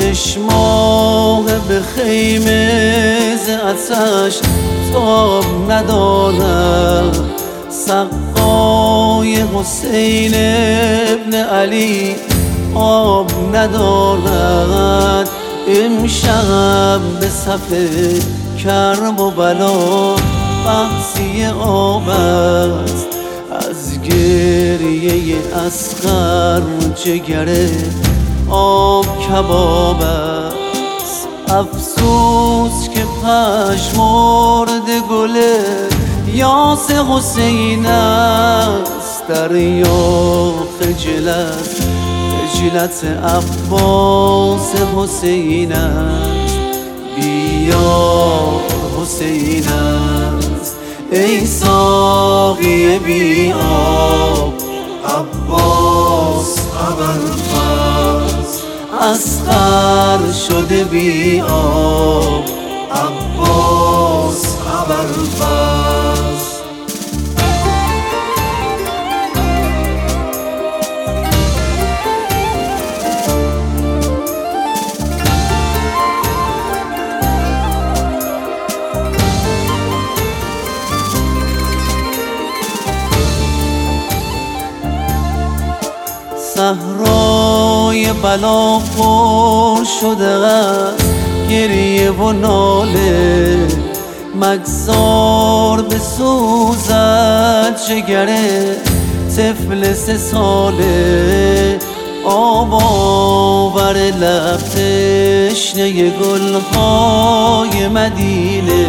چشماه به خیمه ز عطش تاب ندارد. سقای حسین ابن علی آب ندارد. امشب به صف کرب و بلا بحثی آب است. از گریه اصغر جگر آب کباب است. افسوس که پژمرده گل یاس حسین است. دریا خجلت عباس حسین است. بیار حسین است. ای ساقی بی آب عباس ابوالفضل. اصغر شده بی آب عباس ابوالفضل. صحرای بلا پر شده است گریه و ناله. مگذار بسوزد جگر طفل 3 ساله. آب آور لب تشنه گلهای مدینه.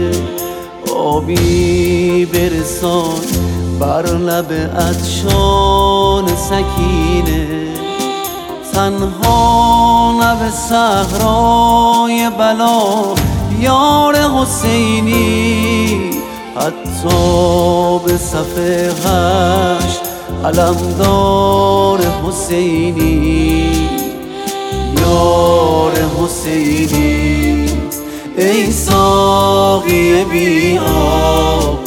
آبی برسان بر لب عطشان سکینه. تنها لب صحرای بلا یار حسینی. حتی به صف حشر علمدار حسینی. یار حسینی ای ساقی بی آب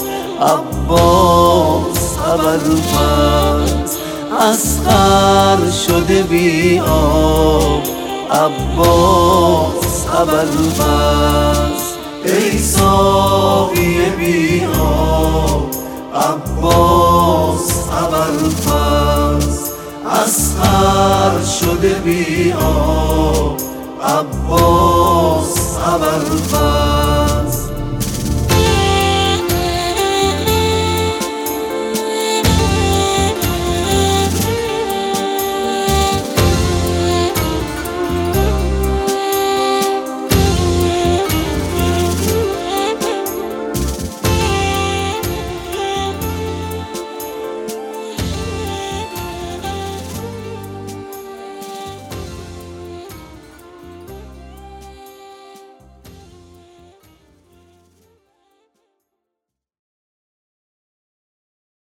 عباس ابوالفضل. اصغر شده بی آب عباس ابوالفضل. ای ساقی بی آب عباس ابوالفضل. اصغر شده بی آب عباس ابوالفضل.